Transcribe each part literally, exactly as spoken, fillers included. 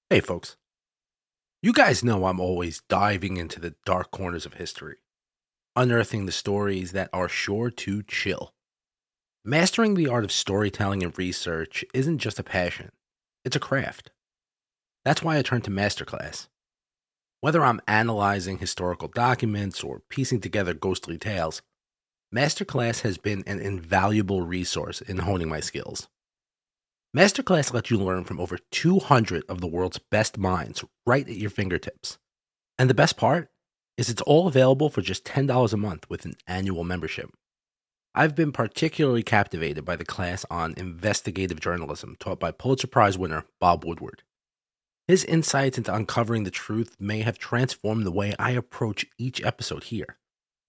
Hey, folks. You guys know I'm always diving into the dark corners of history, unearthing the stories that are sure to chill. Mastering the art of storytelling and research isn't just a passion, it's a craft. That's why I turn to Masterclass. Whether I'm analyzing historical documents or piecing together ghostly tales, Masterclass has been an invaluable resource in honing my skills. Masterclass lets you learn from over two hundred of the world's best minds right at your fingertips. And the best part is it's all available for just ten dollars a month with an annual membership. I've been particularly captivated by the class on investigative journalism taught by Pulitzer Prize winner Bob Woodward. His insights into uncovering the truth may have transformed the way I approach each episode here.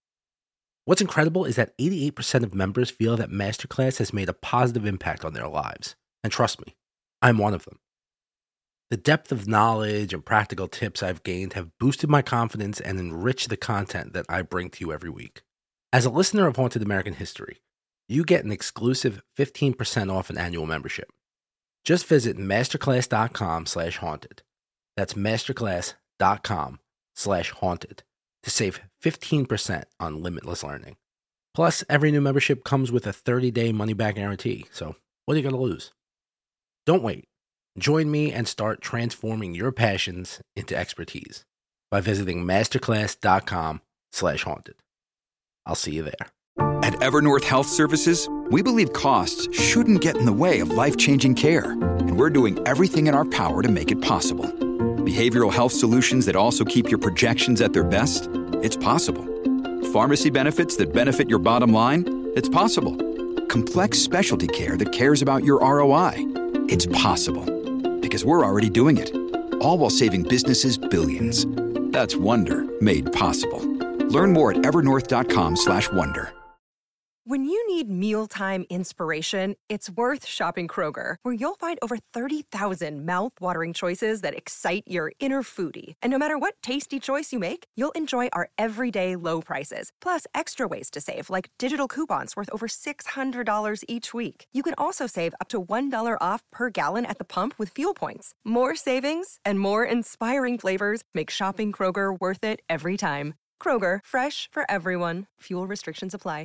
What's incredible is that eighty-eight percent of members feel that Masterclass has made a positive impact on their lives. And trust me, I'm one of them. The depth of knowledge and practical tips I've gained have boosted my confidence and enriched the content that I bring to you every week. As a listener of Haunted American History, you get an exclusive fifteen percent off an annual membership. Just visit masterclass.com slash haunted. That's masterclass.com slash haunted to save fifteen percent on limitless learning. Plus, every new membership comes with a thirty-day money-back guarantee, so what are you going to lose? Don't wait. Join me and start transforming your passions into expertise by visiting masterclass.com slash haunted. I'll see you there. At Evernorth Health Services, we believe costs shouldn't get in the way of life-changing care, and we're doing everything in our power to make it possible. Behavioral health solutions that also keep your projections at their best? It's possible. Pharmacy benefits that benefit your bottom line? It's possible. Complex specialty care that cares about your R O I? It's possible. Because we're already doing it. All while saving businesses billions. That's Wonder made possible. Learn more at evernorth.com slash wonder. When you need mealtime inspiration, it's worth shopping Kroger, where you'll find over thirty thousand mouth-watering choices that excite your inner foodie. And no matter what tasty choice you make, you'll enjoy our everyday low prices, plus extra ways to save, like digital coupons worth over six hundred dollars each week. You can also save up to one dollar off per gallon at the pump with fuel points. More savings and more inspiring flavors make shopping Kroger worth it every time. Kroger, fresh for everyone. Fuel restrictions apply.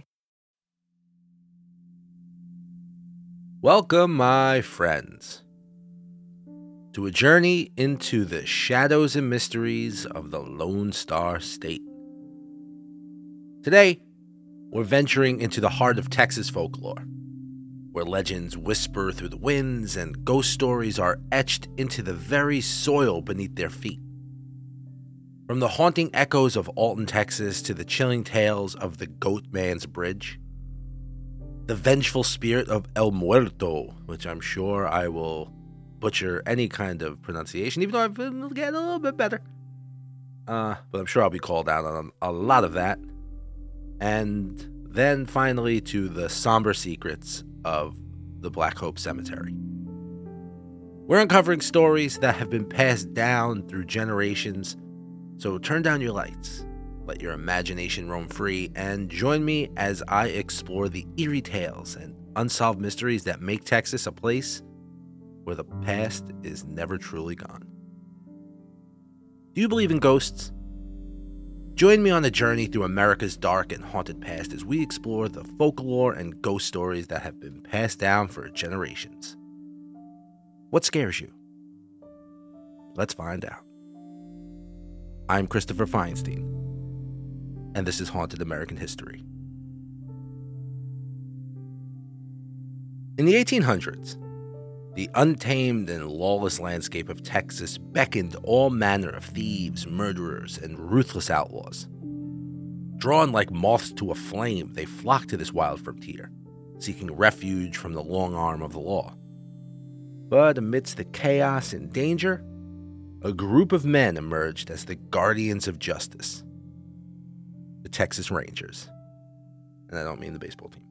Welcome, my friends, to a journey into the shadows and mysteries of the Lone Star State. Today, we're venturing into the heart of Texas folklore, where legends whisper through the winds and ghost stories are etched into the very soil beneath their feet. From the haunting echoes of Alton, Texas, to the chilling tales of the Goat Man's Bridge, the vengeful spirit of El Muerto, which I'm sure I will butcher any kind of pronunciation, even though I've been getting a little bit better. Uh, but I'm sure I'll be called out on a lot of that. And then finally to the somber secrets of the Black Hope Cemetery. We're uncovering stories that have been passed down through generations, so turn down your lights. Let your imagination roam free, and join me as I explore the eerie tales and unsolved mysteries that make Texas a place where the past is never truly gone. Do you believe in ghosts? Join me on a journey through America's dark and haunted past as we explore the folklore and ghost stories that have been passed down for generations. What scares you? Let's find out. I'm Christopher Feinstein, and this is Haunted American History. In the eighteen hundreds, the untamed and lawless landscape of Texas beckoned all manner of thieves, murderers, and ruthless outlaws. Drawn like moths to a flame, they flocked to this wild frontier, seeking refuge from the long arm of the law. But amidst the chaos and danger, a group of men emerged as the guardians of justice. The Texas Rangers. And I don't mean the baseball team.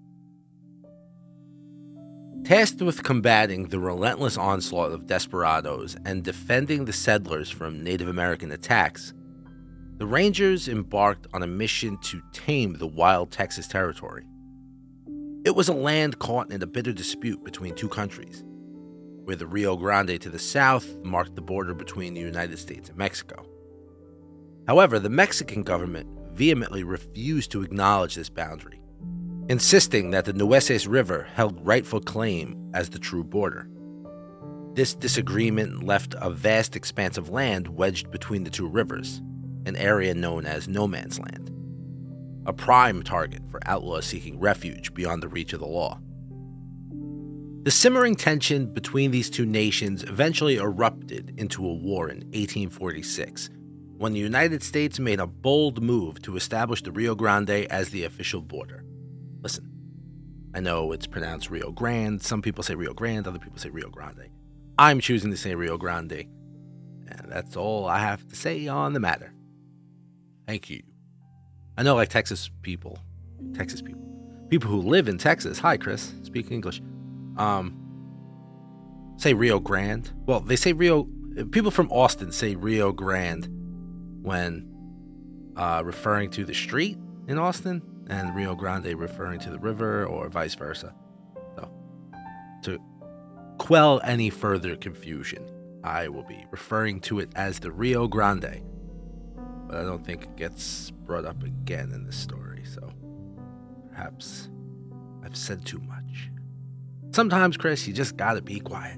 Tasked with combating the relentless onslaught of desperados and defending the settlers from Native American attacks, the Rangers embarked on a mission to tame the wild Texas territory. It was a land caught in a bitter dispute between two countries. where the Rio Grande to the south marked the border between the United States and Mexico. However, the Mexican government vehemently refused to acknowledge this boundary, insisting that the Nueces River held rightful claim as the true border. This disagreement left a vast expanse of land wedged between the two rivers, an area known as No Man's Land, a prime target for outlaws seeking refuge beyond the reach of the law. The simmering tension between these two nations eventually erupted into a war in eighteen forty-six, when the United States made a bold move to establish the Rio Grande as the official border. Listen, I know it's pronounced Rio Grande. Some people say Rio Grande, other people say Rio Grande. I'm choosing to say Rio Grande, and that's all I have to say on the matter. Thank you. I know, like Texas people, Texas people, people who live in Texas. Hi, Chris. Speak English. Um, say Rio Grande. Well, they say Rio. People from Austin say Rio Grande when uh, referring to the street in Austin, and Rio Grande referring to the river, or vice versa. So, to quell any further confusion, I will be referring to it as the Rio Grande. But I don't think it gets brought up again in this story, so perhaps I've said too much. Sometimes, Chris, you just gotta be quiet.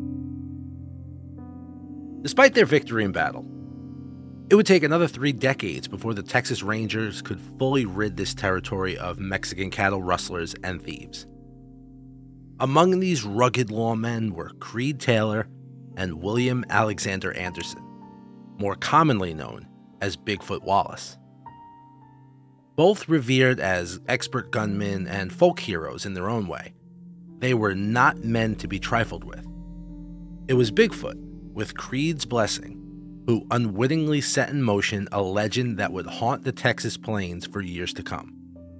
Despite their victory in battle, it would take another three decades before the Texas Rangers could fully rid this territory of Mexican cattle rustlers and thieves. Among these rugged lawmen were Creed Taylor and William Alexander Anderson, more commonly known as Bigfoot Wallace. Both revered as expert gunmen and folk heroes in their own way, they were not men to be trifled with. It was Bigfoot, with Creed's blessing, who unwittingly set in motion a legend that would haunt the Texas plains for years to come.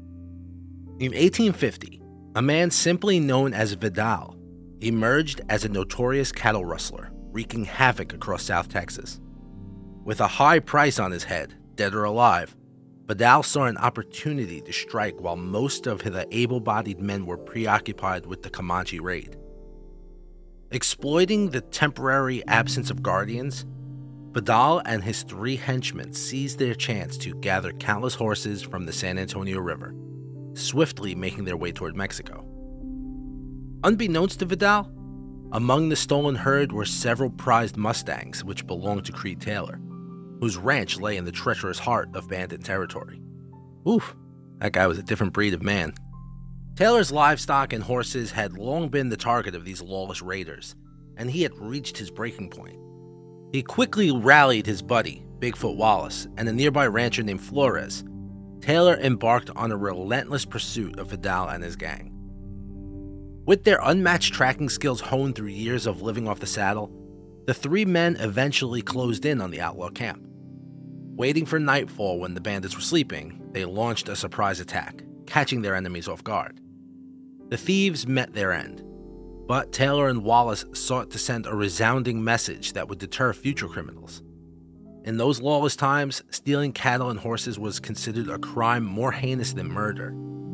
In eighteen fifty, a man simply known as Vidal emerged as a notorious cattle rustler, wreaking havoc across South Texas. With a high price on his head, dead or alive, Vidal saw an opportunity to strike while most of the able-bodied men were preoccupied with the Comanche raid. Exploiting the temporary absence of guardians, Vidal and his three henchmen seized their chance to gather countless horses from the San Antonio River, swiftly making their way toward Mexico. Unbeknownst to Vidal, among the stolen herd were several prized Mustangs which belonged to Creed Taylor, whose ranch lay in the treacherous heart of bandit territory. Oof, that guy was a different breed of man. Taylor's livestock and horses had long been the target of these lawless raiders, and he had reached his breaking point. He quickly rallied his buddy, Bigfoot Wallace, and a nearby rancher named Flores. Taylor embarked on a relentless pursuit of Vidal and his gang. With their unmatched tracking skills honed through years of living off the saddle, the three men eventually closed in on the outlaw camp. Waiting for nightfall when the bandits were sleeping, they launched a surprise attack, catching their enemies off guard. The thieves met their end, but Taylor and Wallace sought to send a resounding message that would deter future criminals. In those lawless times, stealing cattle and horses was considered a crime more heinous than murder.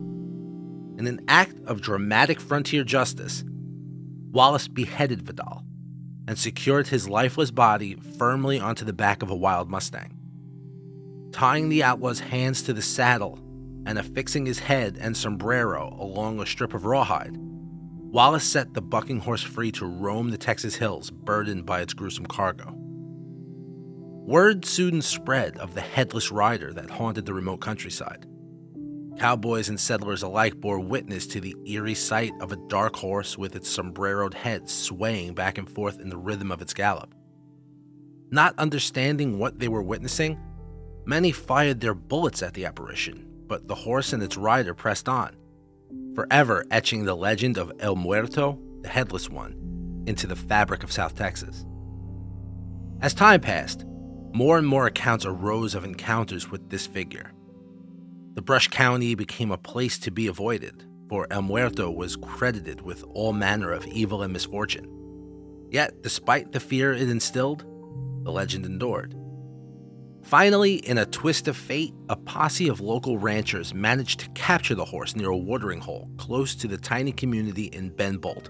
In an act of dramatic frontier justice, Wallace beheaded Vidal and secured his lifeless body firmly onto the back of a wild Mustang. Tying the outlaw's hands to the saddle and affixing his head and sombrero along a strip of rawhide, Wallace set the bucking horse free to roam the Texas hills burdened by its gruesome cargo. Word soon spread of the headless rider that haunted the remote countryside. Cowboys and settlers alike bore witness to the eerie sight of a dark horse with its sombreroed head swaying back and forth in the rhythm of its gallop. Not understanding what they were witnessing, many fired their bullets at the apparition, but the horse and its rider pressed on, forever etching the legend of El Muerto, the Headless One, into the fabric of South Texas. As time passed, more and more accounts arose of encounters with this figure. The Brush County became a place to be avoided, for El Muerto was credited with all manner of evil and misfortune. Yet, despite the fear it instilled, the legend endured. Finally, in a twist of fate, a posse of local ranchers managed to capture the horse near a watering hole close to the tiny community in Bend Bolt,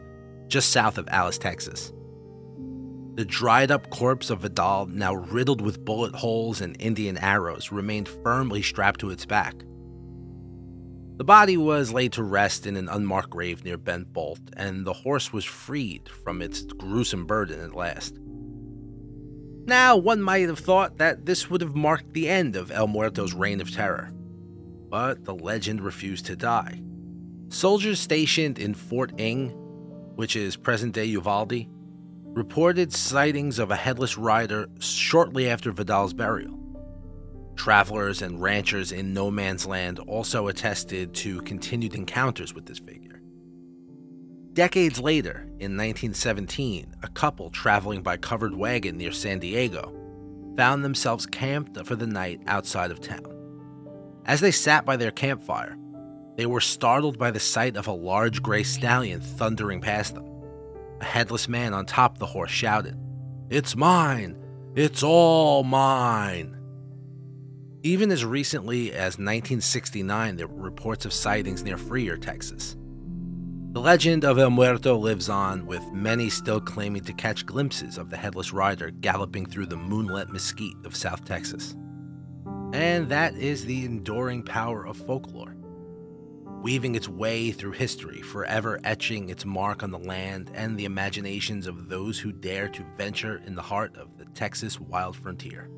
just south of Alice, Texas. The dried-up corpse of Vidal, now riddled with bullet holes and Indian arrows, remained firmly strapped to its back. The body was laid to rest in an unmarked grave near Bent Bolt, and the horse was freed from its gruesome burden at last. Now, one might have thought that this would have marked the end of El Muerto's reign of terror. But the legend refused to die. Soldiers stationed in Fort Ing, which is present-day Uvalde, reported sightings of a headless rider shortly after Vidal's burial. Travelers and ranchers in no man's land also attested to continued encounters with this figure. Decades later, in nineteen seventeen, a couple traveling by covered wagon near San Diego found themselves camped for the night outside of town. As they sat by their campfire, they were startled by the sight of a large gray stallion thundering past them. A headless man on top of the horse shouted, "It's mine! It's all mine!" Even as recently as nineteen sixty-nine, there were reports of sightings near Freer, Texas. The legend of El Muerto lives on, with many still claiming to catch glimpses of the headless rider galloping through the moonlit mesquite of South Texas. And that is the enduring power of folklore, weaving its way through history, forever etching its mark on the land and the imaginations of those who dare to venture in the heart of the Texas wild frontier.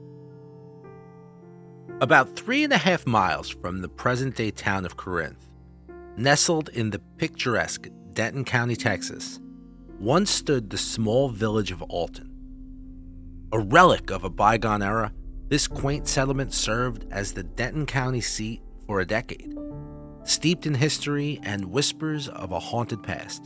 About three and a half miles from the present-day town of Corinth, nestled in the picturesque Denton County, Texas, once stood the small village of Alton. A relic of a bygone era, this quaint settlement served as the Denton County seat for a decade, steeped in history and whispers of a haunted past.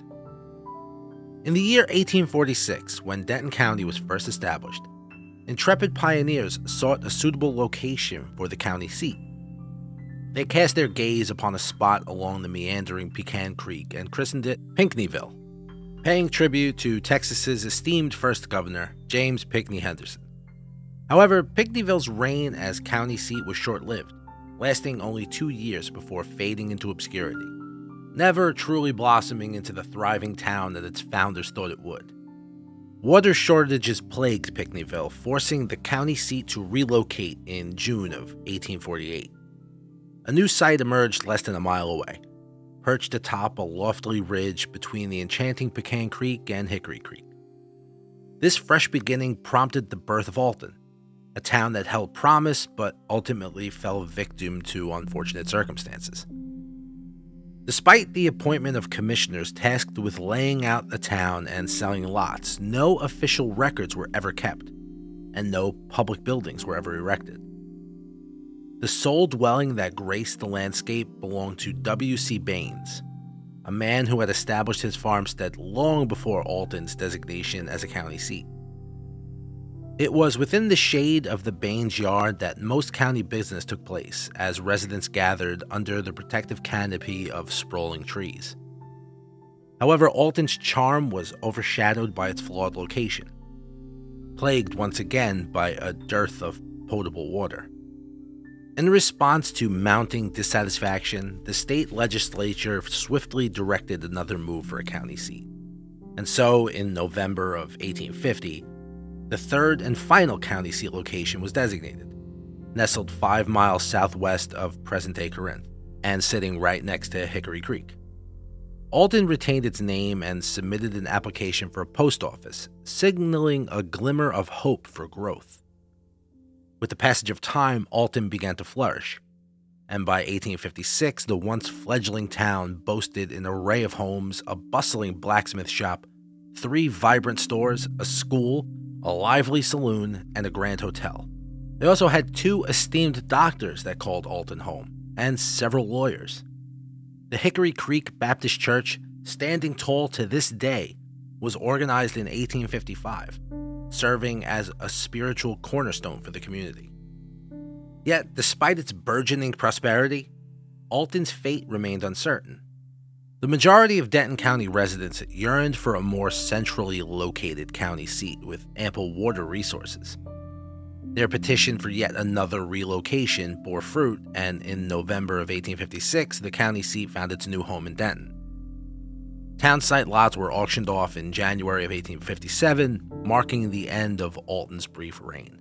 In the year eighteen forty-six, when Denton County was first established, intrepid pioneers sought a suitable location for the county seat. They cast their gaze upon a spot along the meandering Pecan Creek and christened it Pinckneyville, paying tribute to Texas's esteemed first governor, James Pinckney Henderson. However, Pinckneyville's reign as county seat was short-lived, lasting only two years before fading into obscurity, never truly blossoming into the thriving town that its founders thought it would. Water shortages plagued Pinckneyville, forcing the county seat to relocate in June of eighteen forty-eight. A new site emerged less than a mile away, perched atop a lofty ridge between the enchanting Pecan Creek and Hickory Creek. This fresh beginning prompted the birth of Alton, a town that held promise but ultimately fell victim to unfortunate circumstances. Despite the appointment of commissioners tasked with laying out the town and selling lots, no official records were ever kept, and no public buildings were ever erected. The sole dwelling that graced the landscape belonged to W C Baines, a man who had established his farmstead long before Alton's designation as a county seat. It was within the shade of the Baines yard that most county business took place, as residents gathered under the protective canopy of sprawling trees. However, Alton's charm was overshadowed by its flawed location, plagued once again by a dearth of potable water. In response to mounting dissatisfaction, the state legislature swiftly directed another move for a county seat. And so, in November of eighteen fifty, the third and final county seat location was designated, nestled five miles southwest of present-day Corinth, and sitting right next to Hickory Creek. Alton retained its name and submitted an application for a post office, signaling a glimmer of hope for growth. With the passage of time, Alton began to flourish, and by eighteen fifty-six, the once fledgling town boasted an array of homes, a bustling blacksmith shop, three vibrant stores, a school, a lively saloon, and a grand hotel. They also had two esteemed doctors that called Alton home, and several lawyers. The Hickory Creek Baptist Church, standing tall to this day, was organized in eighteen fifty-five, serving as a spiritual cornerstone for the community. Yet, despite its burgeoning prosperity, Alton's fate remained uncertain. The majority of Denton County residents yearned for a more centrally located county seat with ample water resources. Their petition for yet another relocation bore fruit, and in November of eighteen fifty-six, the county seat found its new home in Denton. Town site lots were auctioned off in January of eighteen fifty-seven, marking the end of Alton's brief reign.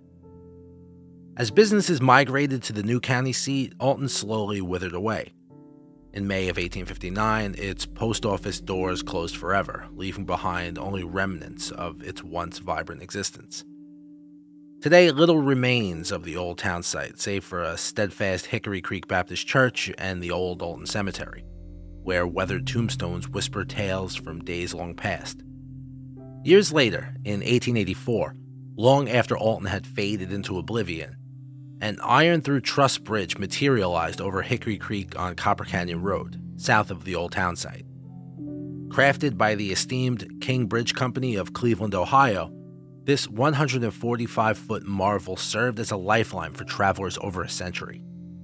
As businesses migrated to the new county seat, Alton slowly withered away. In May of eighteen fifty-nine, its post office doors closed forever, leaving behind only remnants of its once vibrant existence. Today, little remains of the old town site, save for a steadfast Hickory Creek Baptist Church and the old Alton Cemetery, where weathered tombstones whisper tales from days long past. Years later, in eighteen eighty-four, long after Alton had faded into oblivion, an iron-through truss bridge materialized over Hickory Creek on Copper Canyon Road, south of the old town site. Crafted by the esteemed King Bridge Company of Cleveland, Ohio, this one hundred forty-five foot marvel served as a lifeline for travelers over a century.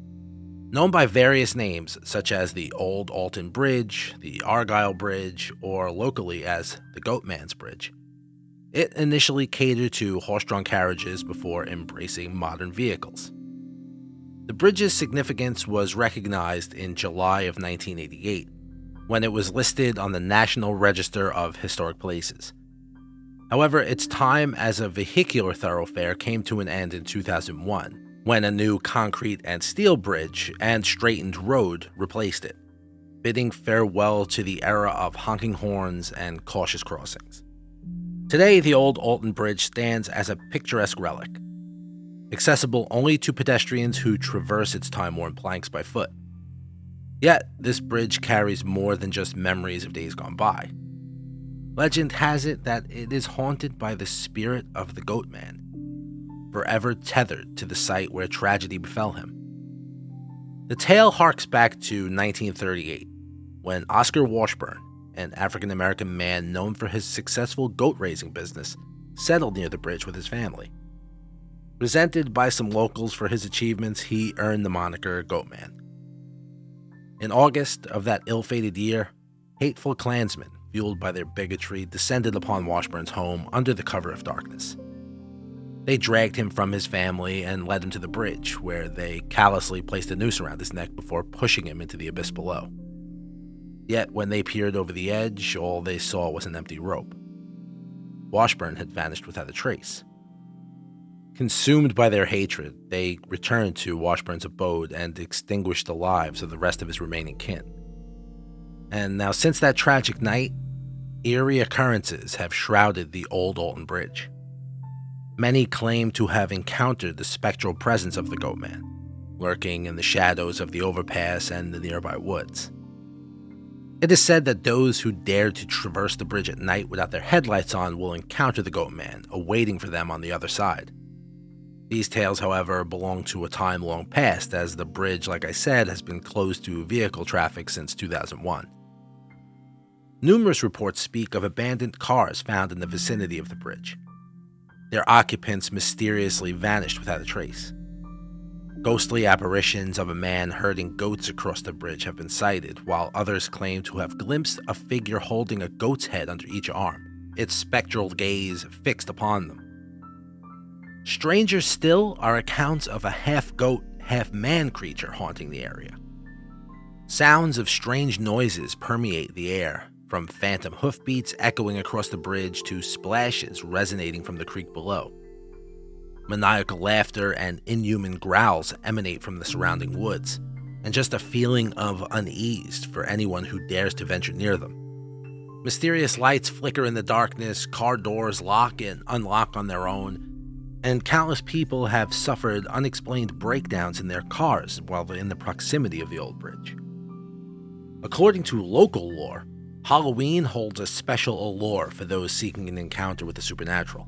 Known by various names, such as the Old Alton Bridge, the Argyle Bridge, or locally as the Goatman's Bridge, it initially catered to horse-drawn carriages before embracing modern vehicles. The bridge's significance was recognized in July of nineteen eighty-eight, when it was listed on the National Register of Historic Places. However, its time as a vehicular thoroughfare came to an end in two thousand one, when a new concrete and steel bridge and straightened road replaced it, bidding farewell to the era of honking horns and cautious crossings. Today, the old Alton Bridge stands as a picturesque relic, accessible only to pedestrians who traverse its time-worn planks by foot. Yet, this bridge carries more than just memories of days gone by. Legend has it that it is haunted by the spirit of the Goatman, forever tethered to the site where tragedy befell him. The tale harks back to nineteen thirty-eight, when Oscar Washburn, an African-American man known for his successful goat-raising business, settled near the bridge with his family. Resented by some locals for his achievements, he earned the moniker Goatman. In August of that ill-fated year, hateful Klansmen, fueled by their bigotry, descended upon Washburn's home under the cover of darkness. They dragged him from his family and led him to the bridge, where they callously placed a noose around his neck before pushing him into the abyss below. Yet when they peered over the edge, all they saw was an empty rope. Washburn had vanished without a trace. Consumed by their hatred, they returned to Washburn's abode and extinguished the lives of the rest of his remaining kin. And now, since that tragic night, eerie occurrences have shrouded the old Alton Bridge. Many claim to have encountered the spectral presence of the Goatman, lurking in the shadows of the overpass and the nearby woods. It is said that those who dare to traverse the bridge at night without their headlights on will encounter the Goatman, awaiting for them on the other side. These tales, however, belong to a time long past, as the bridge, like I said, has been closed to vehicle traffic since two thousand one. Numerous reports speak of abandoned cars found in the vicinity of the bridge. Their occupants mysteriously vanished without a trace. Ghostly apparitions of a man herding goats across the bridge have been sighted, while others claim to have glimpsed a figure holding a goat's head under each arm, its spectral gaze fixed upon them. Stranger still are accounts of a half-goat, half-man creature haunting the area. Sounds of strange noises permeate the air, from phantom hoofbeats echoing across the bridge to splashes resonating from the creek below. Maniacal laughter and inhuman growls emanate from the surrounding woods, and just a feeling of unease for anyone who dares to venture near them. Mysterious lights flicker in the darkness, car doors lock and unlock on their own, and countless people have suffered unexplained breakdowns in their cars while they're in the proximity of the old bridge. According to local lore, Halloween holds a special allure for those seeking an encounter with the supernatural.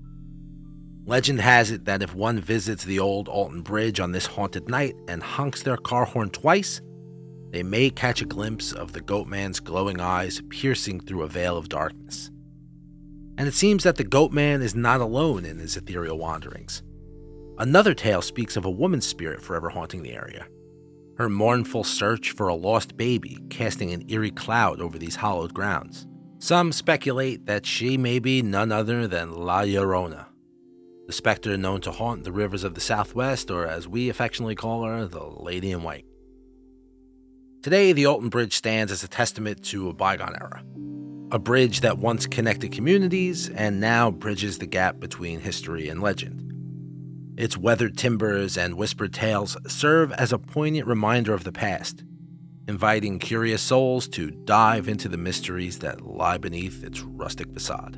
Legend has it that if one visits the old Alton Bridge on this haunted night and honks their car horn twice, they may catch a glimpse of the Goatman's glowing eyes piercing through a veil of darkness. And it seems that the Goatman is not alone in his ethereal wanderings. Another tale speaks of a woman's spirit forever haunting the area, her mournful search for a lost baby casting an eerie cloud over these hallowed grounds. Some speculate that she may be none other than La Llorona, the specter known to haunt the rivers of the Southwest, or as we affectionately call her, the Lady in White. Today, the Alton Bridge stands as a testament to a bygone era, A bridge that once connected communities and now bridges the gap between history and legend. Its weathered timbers and whispered tales serve as a poignant reminder of the past, inviting curious souls to dive into the mysteries that lie beneath its rustic facade.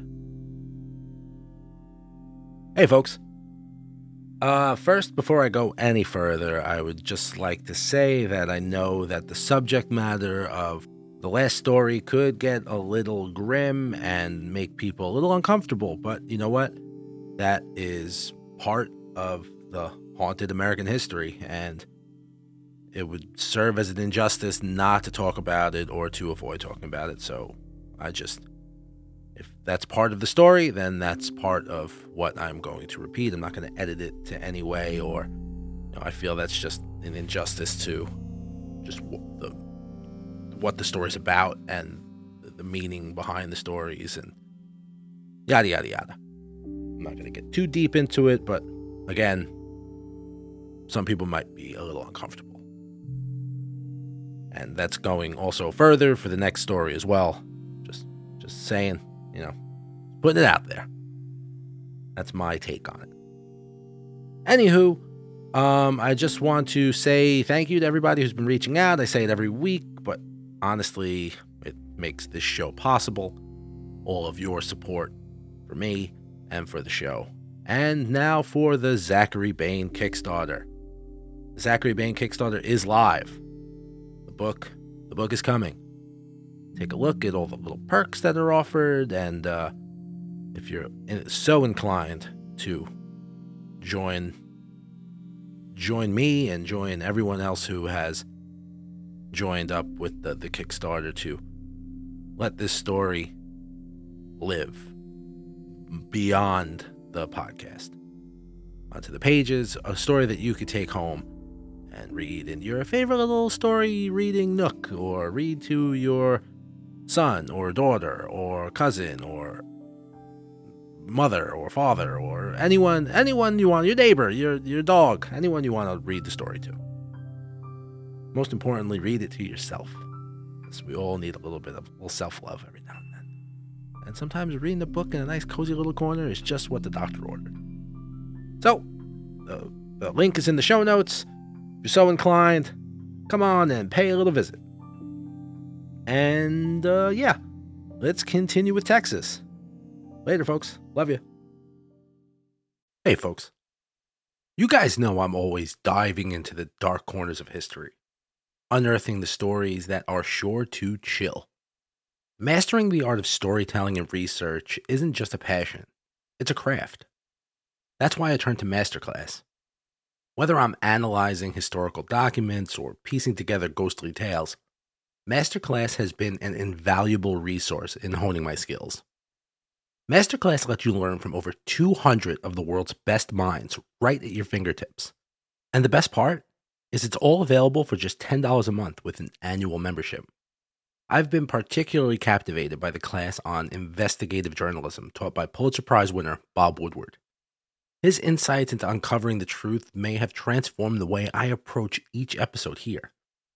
Hey folks. Uh, first, before I go any further, I would just like to say that I know that the subject matter of the last story could get a little grim and make people a little uncomfortable, but you know what? That is part of the haunted American history, and it would serve as an injustice not to talk about it or to avoid talking about it. So I just, if that's part of the story, then that's part of what I'm going to repeat. I'm not going to edit it to any way, or you know, I feel that's just an injustice to just the what the story's about and the meaning behind the stories and yada, yada, yada. I'm not going to get too deep into it, but again, some people might be a little uncomfortable. And that's going also further for the next story as well. Just, just saying, you know, putting it out there. That's my take on it. Anywho, um, I just want to say thank you to everybody who's been reaching out. I say it every week, but honestly, it makes this show possible. All of your support for me and for the show. And now for the Zachary Bain Kickstarter. The Zachary Bain Kickstarter is live. The book, the book is coming. Take a look at all the little perks that are offered, and uh, if you're so inclined to join, join me and join everyone else who has joined up with the, the Kickstarter to let this story live beyond the podcast. Onto the pages, a story that you could take home and read in your favorite little story reading nook, or read to your son or daughter or cousin or mother or father or anyone anyone you want, your neighbor, your your dog, anyone you want to read the story to. Most importantly, read it to yourself, because we all need a little bit of a little self-love every now and then. And sometimes reading a book in a nice cozy little corner is just what the doctor ordered. So, the, the link is in the show notes. If you're so inclined, come on and pay a little visit. And, uh, yeah, let's continue with Texas. Later, folks. Love you. Hey, folks. You guys know I'm always diving into the dark corners of history, unearthing the stories that are sure to chill. Mastering the art of storytelling and research isn't just a passion, it's a craft. That's why I turn to Masterclass. Whether I'm analyzing historical documents or piecing together ghostly tales, Masterclass has been an invaluable resource in honing my skills. Masterclass lets you learn from over two hundred of the world's best minds right at your fingertips. And the best part is it's all available for just ten dollars a month with an annual membership. I've been particularly captivated by the class on investigative journalism taught by Pulitzer Prize winner Bob Woodward. His insights into uncovering the truth may have transformed the way I approach each episode here.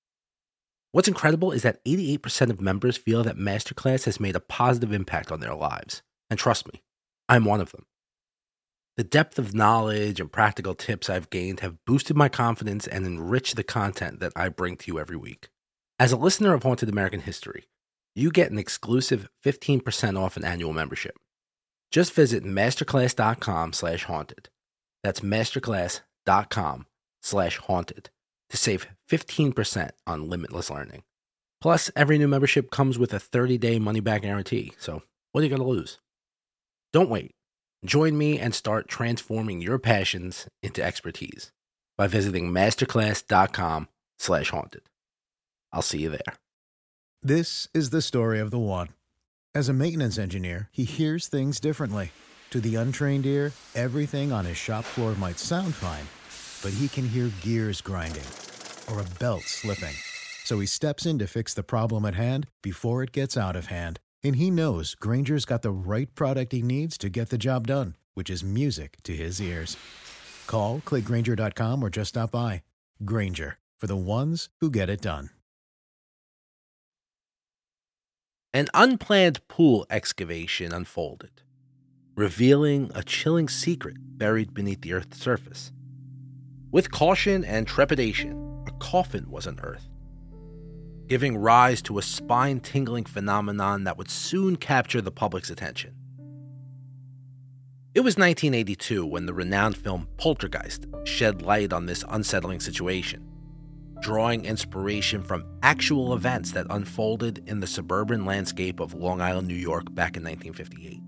What's incredible is that eighty-eight percent of members feel that Masterclass has made a positive impact on their lives. And trust me, I'm one of them. The depth of knowledge and practical tips I've gained have boosted my confidence and enriched the content that I bring to you every week. As a listener of Haunted American History, you get an exclusive fifteen percent off an annual membership. Just visit masterclass.com slash haunted. That's masterclass.com slash haunted to save fifteen percent on limitless learning. Plus, every new membership comes with a thirty-day money-back guarantee, so what are you going to lose? Don't wait. Join me and start transforming your passions into expertise by visiting masterclass.com slash haunted. I'll see you there. This is the story of the one. As a maintenance engineer, he hears things differently. To the untrained ear, everything on his shop floor might sound fine, but he can hear gears grinding or a belt slipping. So he steps in to fix the problem at hand before it gets out of hand. And he knows Grainger's got the right product he needs to get the job done, which is music to his ears. Call, click Grainger dot com, or just stop by. Grainger, for the ones who get it done. An unplanned pool excavation unfolded, revealing a chilling secret buried beneath the Earth's surface. With caution and trepidation, a coffin was unearthed, giving rise to a spine-tingling phenomenon that would soon capture the public's attention. It was nineteen eighty-two when the renowned film Poltergeist shed light on this unsettling situation, drawing inspiration from actual events that unfolded in the suburban landscape of Long Island, New York back in nineteen fifty-eight.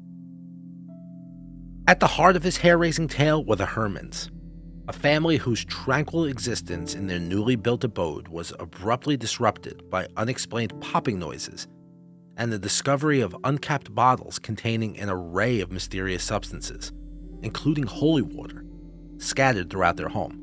At the heart of this hair-raising tale were the Hermans, a family whose tranquil existence in their newly built abode was abruptly disrupted by unexplained popping noises and the discovery of uncapped bottles containing an array of mysterious substances, including holy water, scattered throughout their home.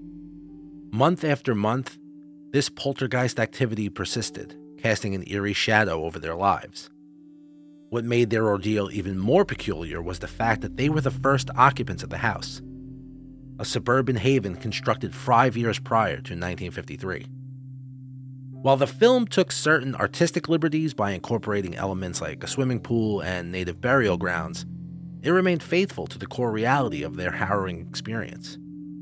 Month after month, this poltergeist activity persisted, casting an eerie shadow over their lives. What made their ordeal even more peculiar was the fact that they were the first occupants of the house, a suburban haven constructed five years prior to nineteen fifty-three. While the film took certain artistic liberties by incorporating elements like a swimming pool and native burial grounds, it remained faithful to the core reality of their harrowing experience.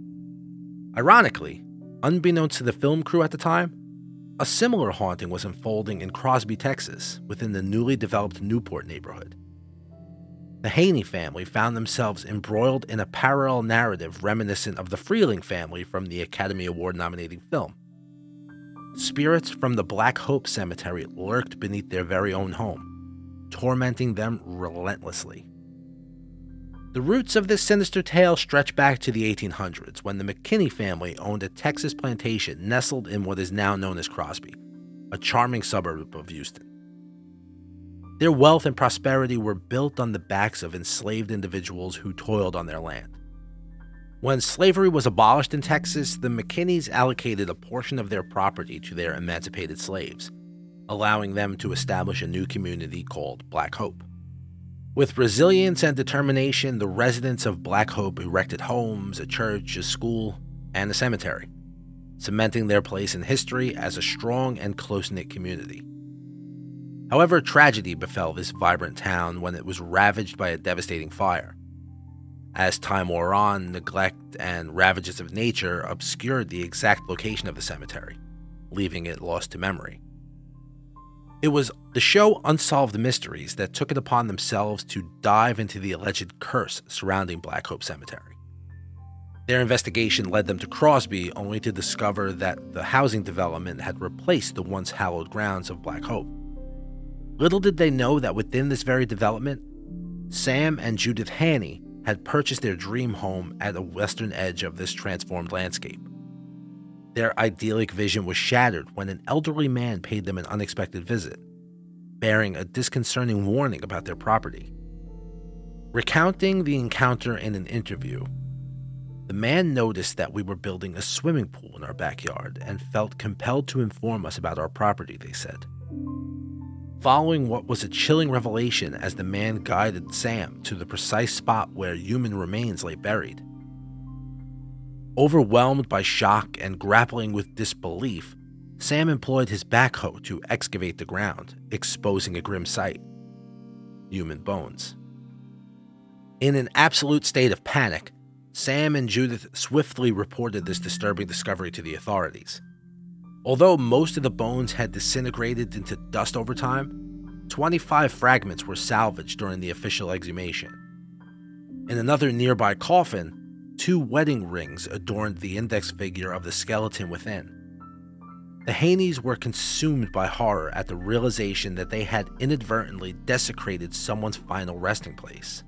Ironically, unbeknownst to the film crew at the time, a similar haunting was unfolding in Crosby, Texas, within the newly developed Newport neighborhood. The Haney family found themselves embroiled in a parallel narrative reminiscent of the Freeling family from the Academy Award-nominating film. Spirits from the Black Hope Cemetery lurked beneath their very own home, tormenting them relentlessly. The roots of this sinister tale stretch back to the eighteen hundreds, when the McKinney family owned a Texas plantation nestled in what is now known as Crosby, a charming suburb of Houston. Their wealth and prosperity were built on the backs of enslaved individuals who toiled on their land. When slavery was abolished in Texas, the McKinneys allocated a portion of their property to their emancipated slaves, allowing them to establish a new community called Black Hope. With resilience and determination, the residents of Black Hope erected homes, a church, a school, and a cemetery, cementing their place in history as a strong and close-knit community. However, tragedy befell this vibrant town when it was ravaged by a devastating fire. As time wore on, neglect and ravages of nature obscured the exact location of the cemetery, leaving it lost to memory. It was the show Unsolved Mysteries that took it upon themselves to dive into the alleged curse surrounding Black Hope Cemetery. Their investigation led them to Crosby, only to discover that the housing development had replaced the once hallowed grounds of Black Hope. Little did they know that within this very development, Sam and Judith Haney had purchased their dream home at the western edge of this transformed landscape. Their idyllic vision was shattered when an elderly man paid them an unexpected visit, bearing a disconcerting warning about their property. Recounting the encounter in an interview, the man noticed that we were building a swimming pool in our backyard and felt compelled to inform us about our property, they said. Following what was a chilling revelation as the man guided Sam to the precise spot where human remains lay buried. Overwhelmed by shock and grappling with disbelief, Sam employed his backhoe to excavate the ground, exposing a grim sight: human bones. In an absolute state of panic, Sam and Judith swiftly reported this disturbing discovery to the authorities. Although most of the bones had disintegrated into dust over time, twenty-five fragments were salvaged during the official exhumation. In another nearby coffin, two wedding rings adorned the index figure of the skeleton within. The Haneys were consumed by horror at the realization that they had inadvertently desecrated someone's final resting place.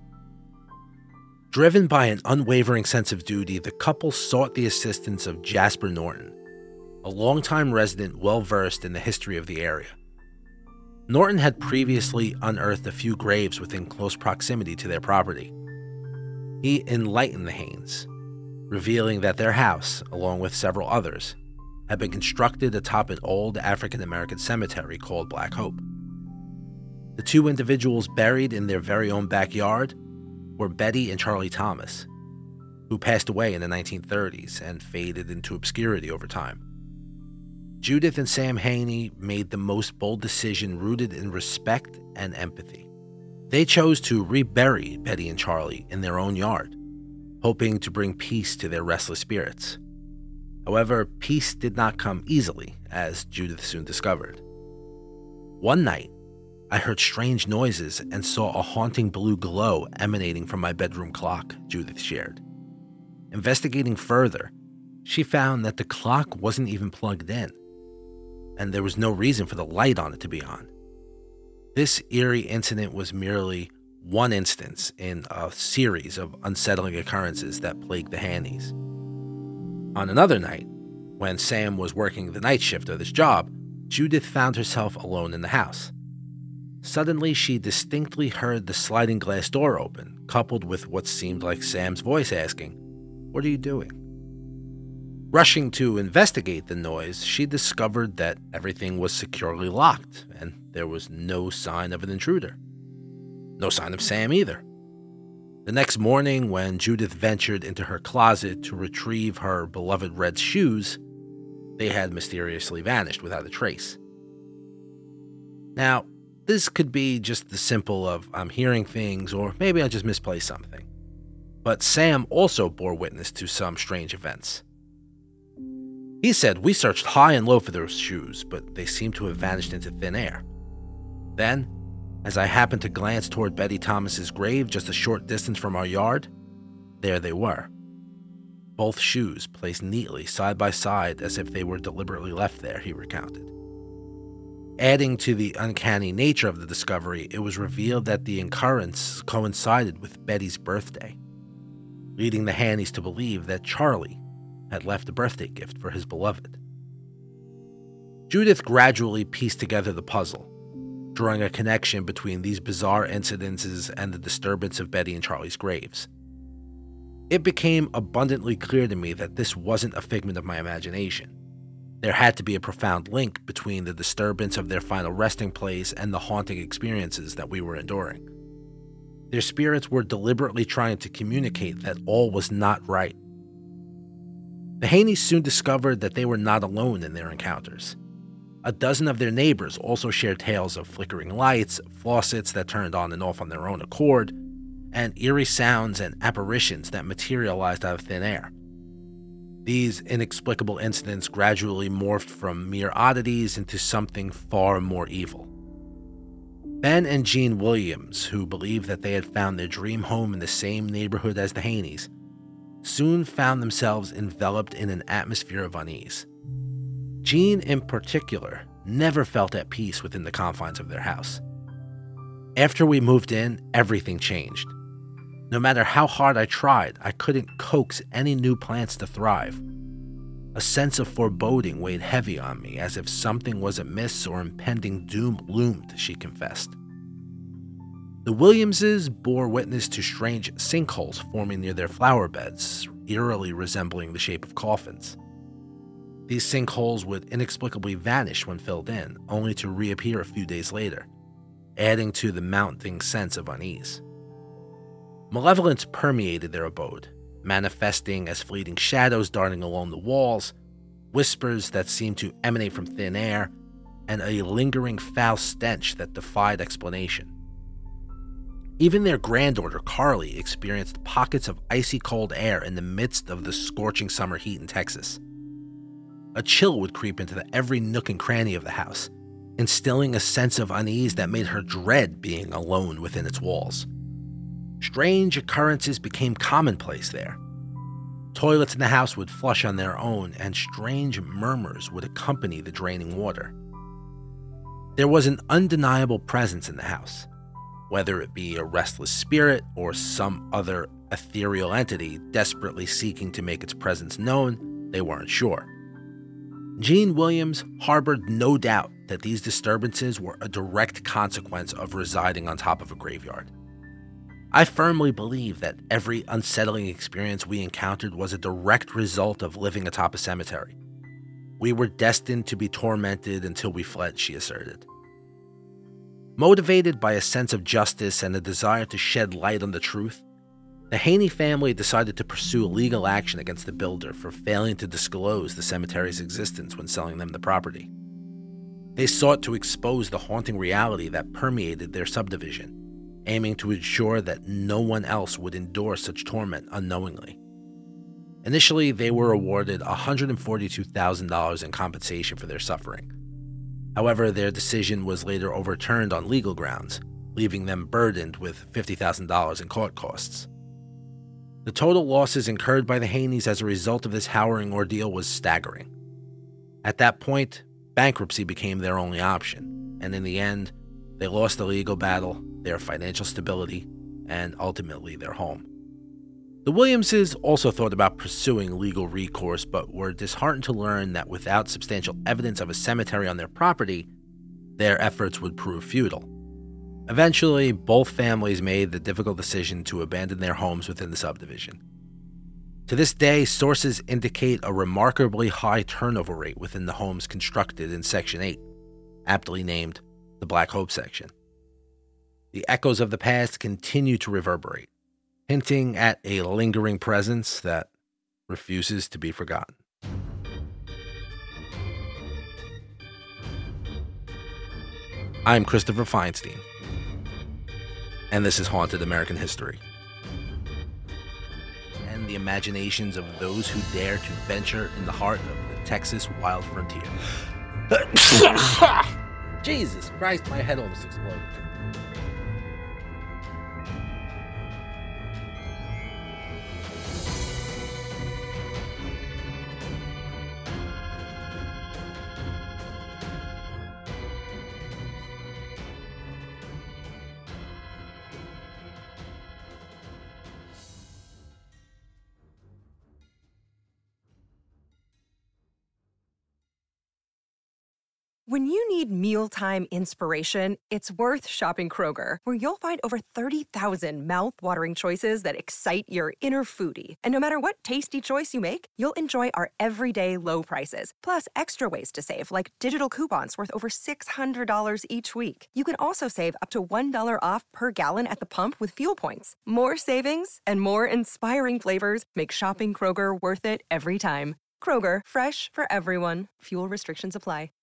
Driven by an unwavering sense of duty, the couple sought the assistance of Jasper Norton, a longtime resident well-versed in the history of the area. Norton had previously unearthed a few graves within close proximity to their property. He enlightened the Haynes, revealing that their house, along with several others, had been constructed atop an old African-American cemetery called Black Hope. The two individuals buried in their very own backyard were Betty and Charlie Thomas, who passed away in the nineteen thirties and faded into obscurity over time. Judith and Sam Haney made the most bold decision rooted in respect and empathy. They chose to rebury Betty and Charlie in their own yard, hoping to bring peace to their restless spirits. However, peace did not come easily, as Judith soon discovered. One night, I heard strange noises and saw a haunting blue glow emanating from my bedroom clock, Judith shared. Investigating further, she found that the clock wasn't even plugged in, and there was no reason for the light on it to be on. This eerie incident was merely one instance in a series of unsettling occurrences that plagued the Hanneys. On another night, when Sam was working the night shift of his job, Judith found herself alone in the house. Suddenly, she distinctly heard the sliding glass door open, coupled with what seemed like Sam's voice asking, "What are you doing?" Rushing to investigate the noise, she discovered that everything was securely locked, and there was no sign of an intruder. No sign of Sam either. The next morning, when Judith ventured into her closet to retrieve her beloved red shoes, they had mysteriously vanished without a trace. Now, this could be just the simple of I'm hearing things, or maybe I just misplaced something. But Sam also bore witness to some strange events. He said, "We searched high and low for those shoes, but they seemed to have vanished into thin air. Then, as I happened to glance toward Betty Thomas's grave just a short distance from our yard, there they were. Both shoes placed neatly side by side as if they were deliberately left there," he recounted. Adding to the uncanny nature of the discovery, it was revealed that the occurrence coincided with Betty's birthday, leading the Hanneys to believe that Charlie had left a birthday gift for his beloved. Judith gradually pieced together the puzzle, drawing a connection between these bizarre incidences and the disturbance of Betty and Charlie's graves. It became abundantly clear to me that this wasn't a figment of my imagination. There had to be a profound link between the disturbance of their final resting place and the haunting experiences that we were enduring. Their spirits were deliberately trying to communicate that all was not right. The Hanneys soon discovered that they were not alone in their encounters. A dozen of their neighbors also shared tales of flickering lights, faucets that turned on and off on their own accord, and eerie sounds and apparitions that materialized out of thin air. These inexplicable incidents gradually morphed from mere oddities into something far more evil. Ben and Jean Williams, who believed that they had found their dream home in the same neighborhood as the Hanneys, soon found themselves enveloped in an atmosphere of unease. Jean, in particular, never felt at peace within the confines of their house. After we moved in, everything changed. No matter how hard I tried, I couldn't coax any new plants to thrive. A sense of foreboding weighed heavy on me, as if something was amiss or impending doom loomed, she confessed. The Williamses bore witness to strange sinkholes forming near their flower beds, eerily resembling the shape of coffins. These sinkholes would inexplicably vanish when filled in, only to reappear a few days later, adding to the mounting sense of unease. Malevolence permeated their abode, manifesting as fleeting shadows darting along the walls, whispers that seemed to emanate from thin air, and a lingering foul stench that defied explanation. Even their granddaughter, Carly, experienced pockets of icy cold air in the midst of the scorching summer heat in Texas. A chill would creep into the every nook and cranny of the house, instilling a sense of unease that made her dread being alone within its walls. Strange occurrences became commonplace there. Toilets in the house would flush on their own, and strange murmurs would accompany the draining water. There was an undeniable presence in the house. Whether it be a restless spirit or some other ethereal entity desperately seeking to make its presence known, they weren't sure. Jean Williams harbored no doubt that these disturbances were a direct consequence of residing on top of a graveyard. I firmly believe that every unsettling experience we encountered was a direct result of living atop a cemetery. We were destined to be tormented until we fled, she asserted. Motivated by a sense of justice and a desire to shed light on the truth, The Haney family decided to pursue legal action against the builder for failing to disclose the cemetery's existence when selling them the property. They sought to expose the haunting reality that permeated their subdivision, aiming to ensure that no one else would endure such torment unknowingly. Initially, they were awarded one hundred forty-two thousand dollars in compensation for their suffering. However, their decision was later overturned on legal grounds, leaving them burdened with fifty thousand dollars in court costs. The total losses incurred by the Haneys as a result of this harrowing ordeal was staggering. At that point, bankruptcy became their only option, and in the end, they lost the legal battle, their financial stability, and ultimately their home. The Williamses also thought about pursuing legal recourse, but were disheartened to learn that without substantial evidence of a cemetery on their property, their efforts would prove futile. Eventually, both families made the difficult decision to abandon their homes within the subdivision. To this day, sources indicate a remarkably high turnover rate within the homes constructed in Section eight, aptly named the Black Hope section. The echoes of the past continue to reverberate, hinting at a lingering presence that refuses to be forgotten. I'm Christopher Feinstein, and this is Haunted American History. And the imaginations of those who dare to venture in the heart of the Texas wild frontier. Jesus Christ, my head almost exploded. When you need mealtime inspiration, it's worth shopping Kroger, where you'll find over thirty thousand mouth-watering choices that excite your inner foodie. And no matter what tasty choice you make, you'll enjoy our everyday low prices, plus extra ways to save, like digital coupons worth over six hundred dollars each week. You can also save up to one dollar off per gallon at the pump with fuel points. More savings and more inspiring flavors make shopping Kroger worth it every time. Kroger, fresh for everyone. Fuel restrictions apply.